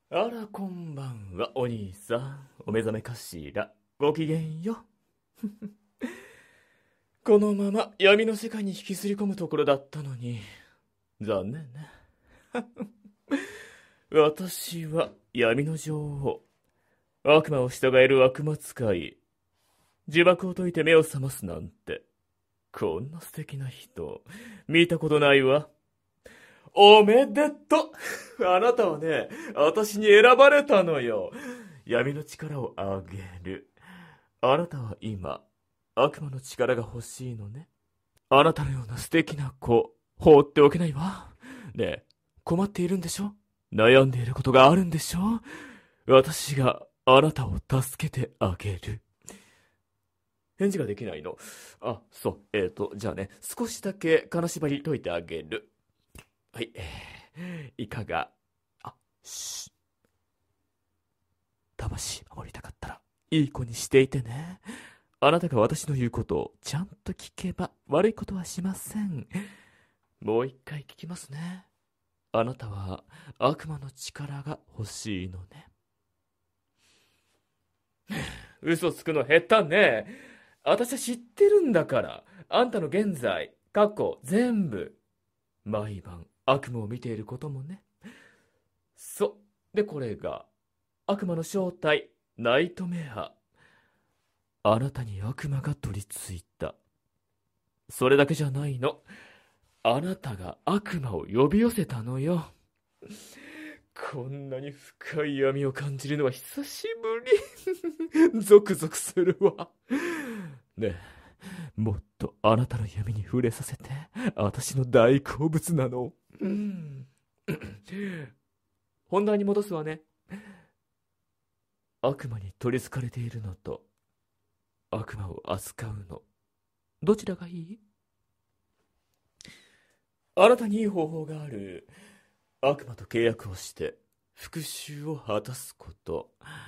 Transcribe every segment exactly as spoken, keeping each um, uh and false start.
あら、こんばんは、お兄さん。お目覚めかしら。ごきげんよ。このまま闇の世界に引きずり込むところだったのに。残念ね。私は闇の女王。悪魔を従える悪魔使い。呪縛を解いて目を覚ますなんて。こんな素敵な人、見たことないわ。おめでとう。あなたはね、私に選ばれたのよ。闇の力をあげる。あなたは今、悪魔の力が欲しいのね。あなたのような素敵な子、放っておけないわ。ねえ、困っているんでしょ？悩んでいることがあるんでしょ？私があなたを助けてあげる。返事ができないの。あ、そう。えっ、ー、と、じゃあね、少しだけ金縛り解いてあげる。はい。いかが？あ、し魂守りたかったら、いい子にしていてね。あなたが私の言うことをちゃんと聞けば悪いことはしません。もう一回聞きますね。あなたは悪魔の力が欲しいのね。嘘つくの下手ね。私は知ってるんだから。あんたの現在、過去、全部。毎晩悪夢を見ていることもね。そう。で、これが悪魔の正体、ナイトメア。あなたに悪魔が取り付いた。それだけじゃないの。あなたが悪魔を呼び寄せたのよ。こんなに深い闇を感じるのは久しぶり。ゾクゾクするわ。ねえ、もっとあなたの闇に触れさせて。私の大好物なの。うん。本題に戻すわね。悪魔に取り憑かれているのと悪魔を扱うの、どちらがいい？あなたにいい方法がある。悪魔と契約をして復讐を果たすこと。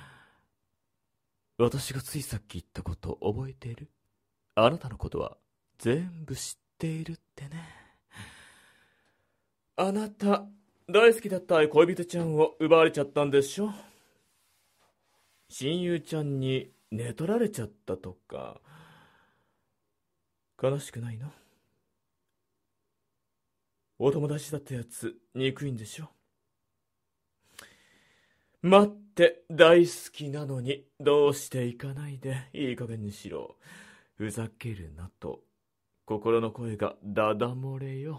私がついさっき言ったこと覚えている？あなたのことは全部知っているってね。あなた、大好きだった恋人ちゃんを奪われちゃったんでしょ？親友ちゃんに寝取られちゃったとか。悲しくないの？お友達だったやつ、憎いんでしょ？待って、大好きなのに、どうして行かないで、いい加減にしろ。ふざけるなと、心の声がダダ漏れよ。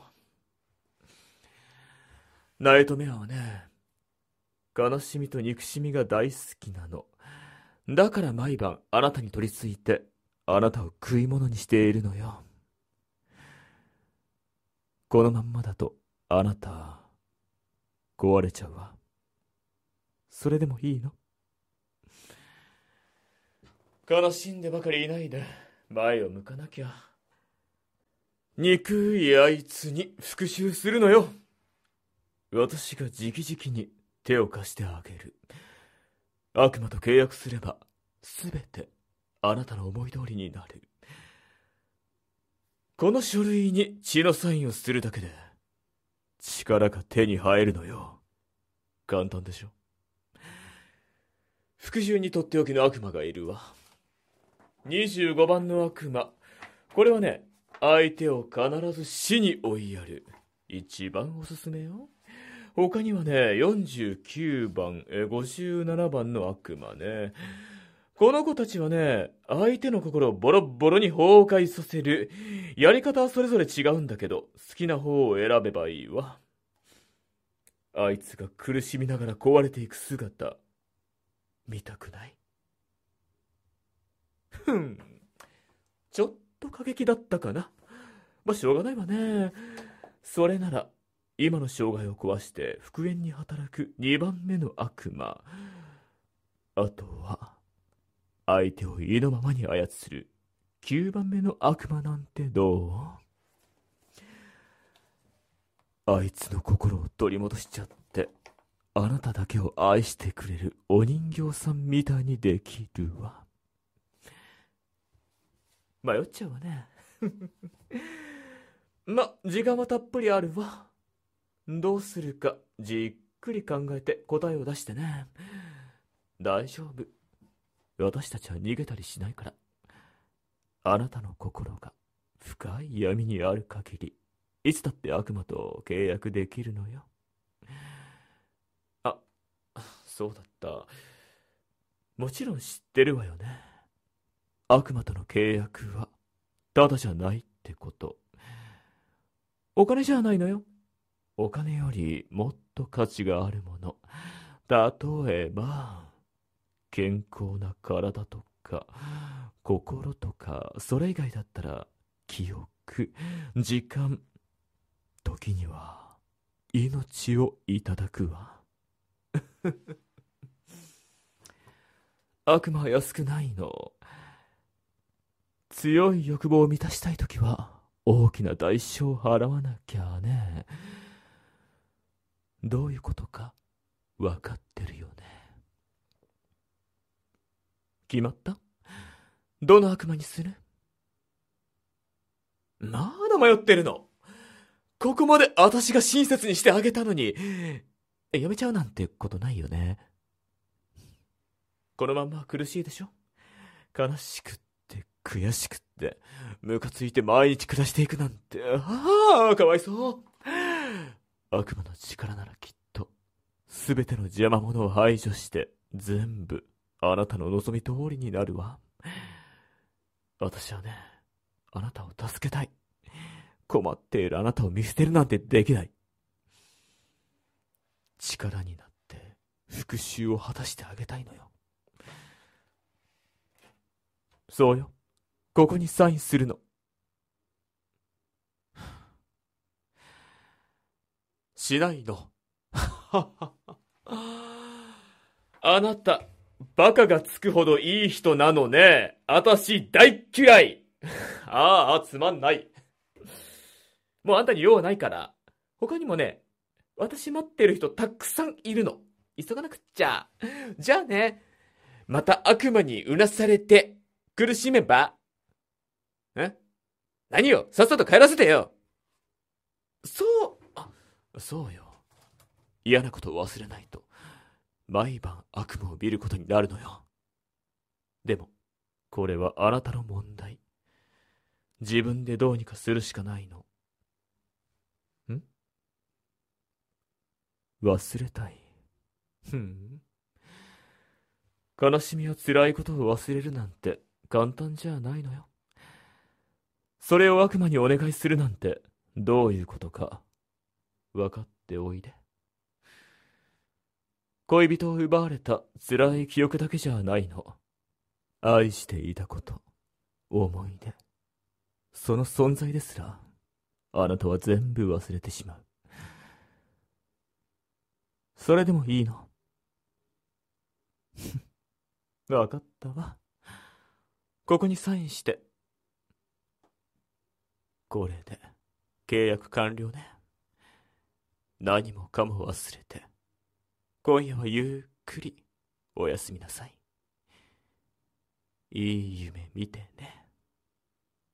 ナイトメアはね、悲しみと憎しみが大好きなの。だから毎晩あなたに取り付いて、あなたを食い物にしているのよ。このまんまだと、あなた、壊れちゃうわ。それでもいいの？悲しんでばかりいないで、前を向かなきゃ。憎いあいつに復讐するのよ。私が直々に手を貸してあげる。悪魔と契約すれば、すべてあなたの思い通りになる。この書類に血のサインをするだけで、力が手に入るのよ。簡単でしょ？復讐にとっておきの悪魔がいるわ。にじゅうごばんの悪魔。これはね、相手を必ず死に追いやる。一番おすすめよ。他にはね、よんじゅうきゅうばん、ごじゅうななばんの悪魔ね。この子たちはね、相手の心をボロボロに崩壊させる。やり方はそれぞれ違うんだけど、好きな方を選べばいいわ。あいつが苦しみながら壊れていく姿、見たくない？ふん。ちょっと過激だったかな。まあ、しょうがないわね。それなら、今の障害を壊して復縁に働くにばんめの悪魔。あとは、相手を意のままに操るきゅうばんめの悪魔なんてどう？あいつの心を取り戻しちゃって、あなただけを愛してくれるお人形さんみたいにできるわ。迷っちゃうわね。ま、時間はたっぷりあるわ。どうするか、じっくり考えて答えを出してね。大丈夫。私たちは逃げたりしないから。あなたの心が深い闇にある限り、いつだって悪魔と契約できるのよ。あ、そうだった。もちろん知ってるわよね。悪魔との契約はただじゃないってこと。お金じゃないのよ。お金よりもっと価値があるもの。例えば、健康な体とか、心とか、それ以外だったら、記憶、時間、時には、命をいただくわ。悪魔は安くないの。強い欲望を満たしたいときは、大きな代償を払わなきゃね。どういうことか、わかってるよね。決まった？どの悪魔にする？まだ迷ってるの。ここまで私が親切にしてあげたのに、やめちゃうなんてことないよね。このまんま苦しいでしょ？悲しくって悔しくってムカついて毎日暮らしていくなんて、ああかわいそう。悪魔の力ならきっとすべての邪魔者を排除して全部あなたの望み通りになるわ。私はね、あなたを助けたい。困っているあなたを見捨てるなんてできない。力になって復讐を果たしてあげたいのよ。そうよ。ここにサインするの。しないの。あなた、バカがつくほどいい人なのね。あたし大嫌い。ああ、つまんない。もうあんたに用はないから。他にもね、私待ってる人たくさんいるの。急がなくっちゃ。じゃあね、また悪魔にうなされて苦しめば？え？何よ、さっさと帰らせてよ。そう、あ、そうよ。嫌なことを忘れないと、毎晩悪夢を見ることになるのよ。でも、これはあなたの問題。自分でどうにかするしかないの。ん？忘れたい。ふん。悲しみや辛いことを忘れるなんて簡単じゃないのよ。それを悪魔にお願いするなんてどういうことか分かっておいで。恋人を奪われた辛い記憶だけじゃないの。愛していたこと、思い出、その存在ですらあなたは全部忘れてしまう。それでもいいの？分かったわ。ここにサインして。これで契約完了ね。何もかも忘れて今夜はゆっくりおやすみなさい。いい夢見てね。